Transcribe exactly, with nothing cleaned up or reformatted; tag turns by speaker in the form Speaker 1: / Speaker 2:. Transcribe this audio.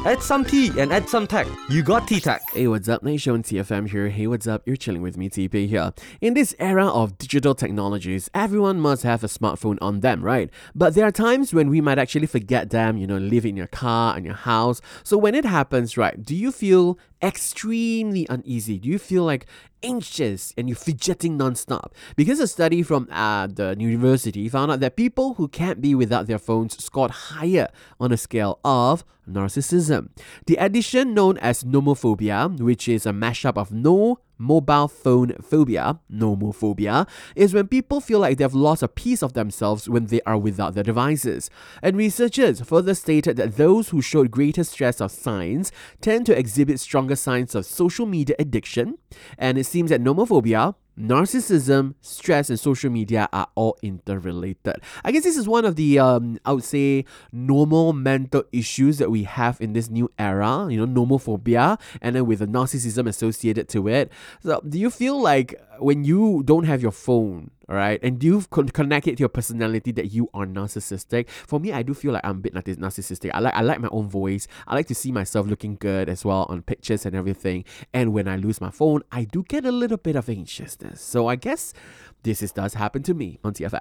Speaker 1: Add some tea and add some tech. You got T-Tech.
Speaker 2: Hey, what's up? Nice show on T F M here. Hey, what's up? You're chilling with me, T P here. In this era of digital technologies, everyone must have a smartphone on them, right? But there are times when we might actually forget them, you know, leave it in your car and your house. So when it happens, right, do you feel extremely uneasy? Do you feel like anxious and you're fidgeting non-stop? Because a study from uh, the university found out that people who can't be without their phones scored higher on a scale of narcissism. The addition known as nomophobia, which is a mashup of no mobile phone phobia, nomophobia, is when people feel like they've lost a piece of themselves when they are without their devices. And researchers further stated that those who showed greater stress of signs tend to exhibit stronger signs of social media addiction, and it seems that nomophobia, narcissism, stress, and social media are all interrelated. I guess this is one of the, um, I would say, normal mental issues that we have in this new era, you know, nomophobia, and then with the narcissism associated to it. So, do you feel like when you don't have your phone, all right, and you've con- connected to your personality that you are narcissistic? For me, I do feel like I'm a bit narciss- narcissistic. I like I like my own voice. I like to see myself looking good as well on pictures and everything. And when I lose my phone, I do get a little bit of anxiousness. So I guess this is, does happen to me on T F M.